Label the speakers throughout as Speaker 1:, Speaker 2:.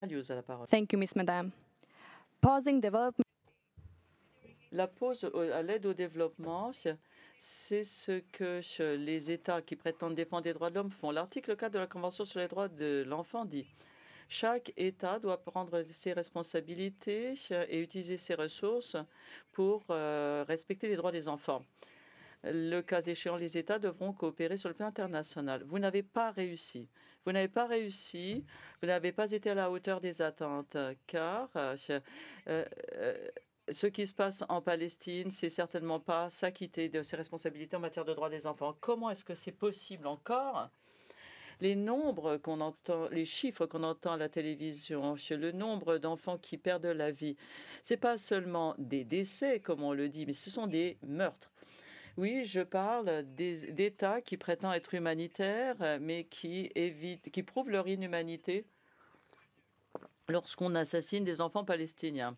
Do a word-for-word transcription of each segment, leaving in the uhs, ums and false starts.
Speaker 1: Alius a la parole.
Speaker 2: Thank you, Miss Madame. Pausing development.
Speaker 1: La pause au- à l'aide au développement, c'est ce que les États qui prétendent défendre les droits de l'homme font. L'article quatre de la Convention sur les droits de l'enfant dit: chaque État doit prendre ses responsabilités et utiliser ses ressources pour euh, respecter les droits des enfants. Le cas échéant, les États devront coopérer sur le plan international. Vous n'avez pas réussi. Vous n'avez pas réussi. Vous n'avez pas été à la hauteur des attentes, car euh, euh, euh, ce qui se passe en Palestine, c'est certainement pas s'acquitter de ses responsabilités en matière de droits des enfants. Comment est-ce que c'est possible encore? Les nombres qu'on entend, les chiffres qu'on entend à la télévision, sur le nombre d'enfants qui perdent la vie, c'est pas seulement des décès, comme on le dit, mais ce sont des meurtres. Oui, je parle des- d'États qui prétendent être humanitaires, euh, mais qui évitent, qui prouvent leur inhumanité lorsqu'on assassine des enfants palestiniens.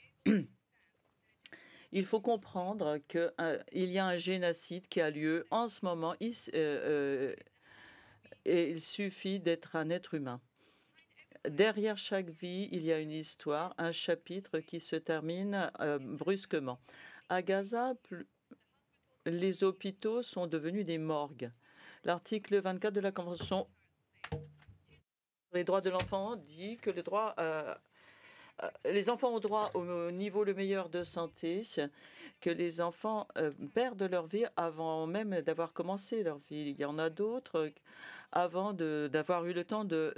Speaker 1: Il faut comprendre qu'il y a un génocide qui a lieu en ce moment, il s- euh, euh, et il suffit d'être un être humain. Derrière chaque vie, il y a une histoire, un chapitre qui se termine euh, brusquement. À Gaza, pl- les hôpitaux sont devenus des morgues. L'article vingt-quatre de la Convention sur les droits de l'enfant dit que le droit, euh, euh, les enfants ont droit au, au niveau le meilleur de santé, que les enfants euh, perdent leur vie avant même d'avoir commencé leur vie. Il y en a d'autres euh, avant de- d'avoir eu le temps de